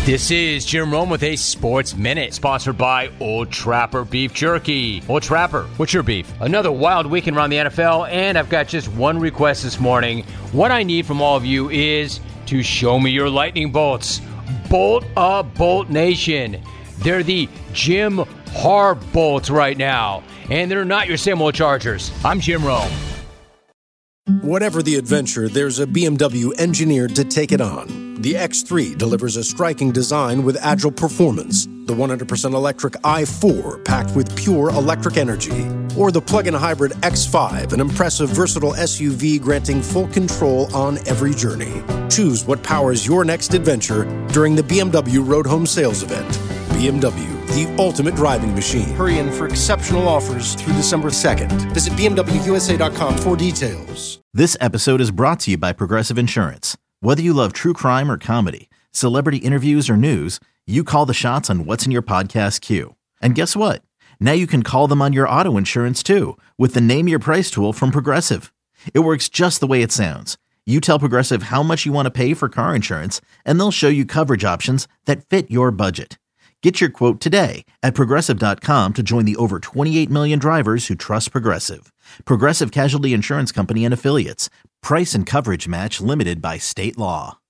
This is Jim Rome with a Sports Minute, sponsored by Old Trapper Beef Jerky. Old Trapper, what's your beef? Another wild weekend around the NFL, and I've got just one request this morning. What I need from all of you is to show me your lightning bolts. Bolt up, Bolt Nation. They're the Jim Harbaugh bolts right now, and they're not your same old Chargers. I'm Jim Rome. Whatever the adventure, there's a BMW engineered to take it on. The X3 delivers a striking design with agile performance. The 100% electric i4 packed with pure electric energy. Or the plug-in hybrid X5, an impressive versatile SUV granting full control on every journey. Choose what powers your next adventure during the BMW Road Home Sales Event. BMW, the ultimate driving machine. Hurry in for exceptional offers through December 2nd. Visit BMWUSA.com for details. This episode is brought to you by Progressive Insurance. Whether you love true crime or comedy, celebrity interviews or news, you call the shots on what's in your podcast queue. And guess what? Now you can call them on your auto insurance too with the Name Your Price tool from Progressive. It works just the way it sounds. You tell Progressive how much you want to pay for car insurance, and they'll show you coverage options that fit your budget. Get your quote today at Progressive.com to join the over 28 million drivers who trust Progressive. Progressive Casualty Insurance Company and Affiliates. Price and coverage match limited by state law.